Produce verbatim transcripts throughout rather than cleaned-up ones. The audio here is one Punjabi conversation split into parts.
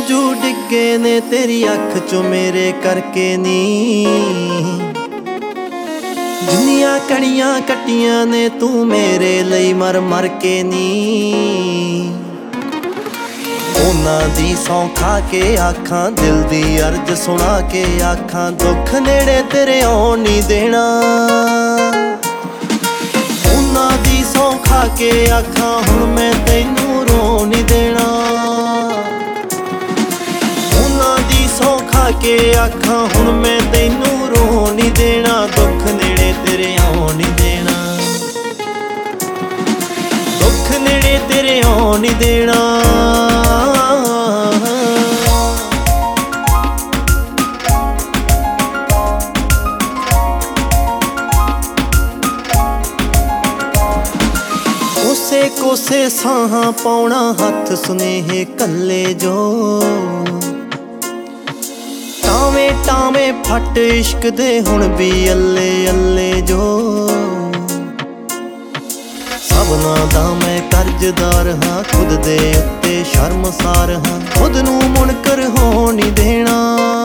ਹੰਝੂ ਡਿੱਗੇ ਨੇ ਤੇਰੀ ਅੱਖ ਚੋਂ ਮੇਰੇ ਕਰਕੇ ਨੀ। ਜਿੰਨੀਆਂ ਕਣੀਆਂ ਕੱਟੀਆਂ ਨੇ ਤੂੰ ਮੇਰੇ ਲਈ ਮਰ ਮਰ ਕੇ ਨੀ। ਉਹਨਾਂ ਦੀ ਸੌਂ ਖਾ ਕੇ ਆਖਾਂ, ਦਿਲ ਦੀ ਅਰਜ਼ ਸੁਣਾ ਕੇ ਆਖਾਂ, ਦੁੱਖ ਨੇੜੇ ਤੇਰੇ ਆਉਣ ਨਹੀਂ ਦੇਣਾ। ਉਹਨਾਂ ਦੀ ਸੌਂ ਖਾ ਕੇ ਆਖਾਂ, ਹੁਣ ਮੈਂ ਤੈਨੂੰ ਰੋਣ ਨਹੀਂ ਦੇਣਾ। ਉਹਨਾਂ ਦੀ ਸੌਂ ਖਾ ਕੇ ਆਖਾਂ, ਹੁਣ ਮੈਂ ਤੈਨੂੰ ਰੋਣ ਨਹੀਂ ਦੇਣਾ। ਦੁੱਖ ਨੇੜੇ ਤੇਰੇ ਆਉਣ ਨਹੀਂ ਦੇਣਾ, ਦੁੱਖ ਨੇੜੇ ਤੇਰੇ ਆਉਣ ਨਹੀਂ ਦੇਣਾ। ਕੋਸੇ ਕੋਸੇ ਸਾਹਾਂ ਪਾਉਣਾ ਹੱਥ ਸੁਨੇਹੇ ਕੱਲੇ ਜੋ। ਟਾਵੇਂ ਟਾਵੇਂ ਫੱਟ ਇਸ਼ਕ ਦੇ ਹੁਣ ਵੀ ਅੱਲੇ ਅੱਲੇ ਜੋ। ਸਭਨਾਂ ਦਾ ਮੈਂ ਕਰਜ਼ਦਾਰ ਹਾਂ, ਖੁਦ ਦੇ ਉੱਤੇ ਸ਼ਰਮਸਾਰ ਹਾਂ। ਖੁਦ ਨੂੰ ਮੁਨਕਰ ਹੋਣ ਨਹੀਂ ਦੇਣਾ।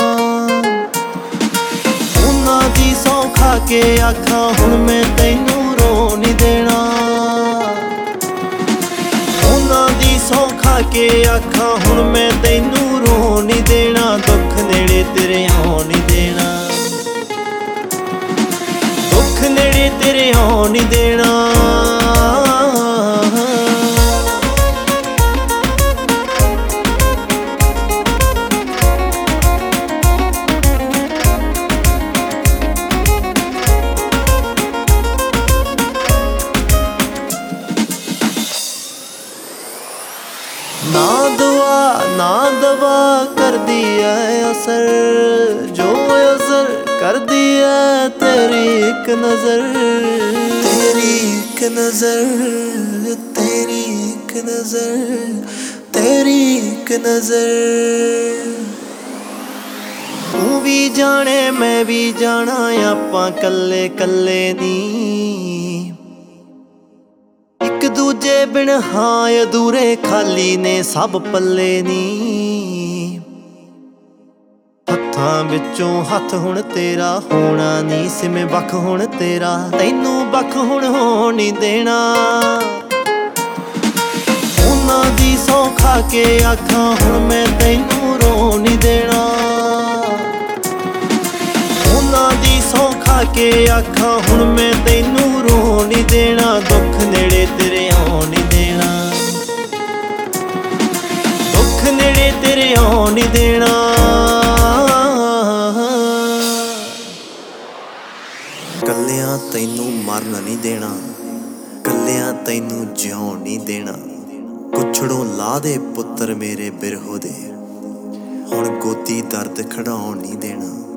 ਉਹਨਾਂ ਦੀ ਸੌਂ ਖਾ ਕੇ ਆਖਾਂ, ਹੁਣ ਮੈਂ ਤੈਨੂੰ ਰੋਣ ਨਹੀਂ ਦੇਣਾ। ਉਹਨਾਂ ਦੀ ਸੌਂ ਖਾ ਕੇ ਆਖਾਂ, ਹੁਣ ਮੈਂ ਤੈਨੂੰ ਰੋਣ ਨਹੀਂ ਦੇਣਾ। ਦੁੱਖ ਨੇੜੇ ਤੇਰੇ ਆਉਣ ਨਹੀਂ ਦੇਣਾ, ਦੁੱਖ ਨੇੜੇ ਤੇਰੇ ਆਉਣ ਨਹੀਂ ਦੇਣਾ। ਨਾ ਦੁਆ ਨਾ ਦਵਾ ਕਰਦੀ ਐ ਅਸਰ, ਜੋ ਅਸਰ ਕਰਦੀ ਐ ਤੇਰੀ ਇੱਕ ਨਜ਼ਰ। ਤੇਰੀ ਇੱਕ ਨਜ਼ਰ, ਤੇਰੀ ਇੱਕ ਨਜ਼ਰ, ਤੇਰੀ ਇੱਕ ਨਜ਼ਰ। ਤੂੰ ਵੀ ਜਾਣੇ ਮੈਂ ਵੀ ਜਾਣਾ, ਆਪਾਂ ਕੱਲੇ ਕੱਲੇ ਨੀ। ਇੱਕ ਦੂਜੇ ਬਿਨ ਹਾਂ ਅਧੂਰੇ ਖਾਲੀ ਨੇ ਸਭ ਪੱਲੇ ਨੀ। ਹੱਥਾਂ ਵਿੱਚੋਂ ਹੱਥ ਹੁਣ ਤੇਰਾ ਹੋਣਾ ਨੀ, ਸਿਵੇਂ ਵੱਖ ਹੁਣ ਤੇਰਾ ਤੈਨੂੰ ਵੱਖ ਹੁਣ ਹੋਣ ਨਹੀਂ ਦੇਣਾ। ਉਹਨਾਂ ਦੀ ਸੌਂ ਖਾ ਕੇ ਆਖਾਂ, ਹੁਣ ਮੈਂ ਤੈਨੂੰ ਰੋਣ ਨਹੀਂ ਦੇਣਾ। ਉਹਨਾਂ ਦੀ ਸੌਂ ਖਾ ਕੇ ਆਖਾਂ, ਹੁਣ ਮੈਂ ਤੈਨੂੰ ਰੋਣ ਨਹੀਂ ਦੇਣਾ। ਦੁੱਖ ਨੇੜੇ ਤੇਰੇ ਆਉਣ ਨਹੀਂ ਦੇਣਾ, ਦੁੱਖ ਨੇੜੇ ਤੇਰੇ ਆਉਣ ਨਹੀਂ ਦੇਣਾ। ਕੱਲਿਆਂ ਤੈਨੂੰ ਮਰਨ ਨਹੀਂ ਦੇਣਾ, ਕੱਲਿਆਂ ਤੈਨੂੰ ਜਿਉਣ ਨਹੀਂ ਦੇਣਾ। ਕੁਛੜੋਂ ਲਾ ਦੇ ਪੁੱਤਰ ਮੇਰੇ ਬਿਰਹੋ ਦੇ, ਹੁਣ ਗੋਦੀ ਦਰਦ ਖੜਾਉਣ ਨਹੀਂ ਦੇਣਾ।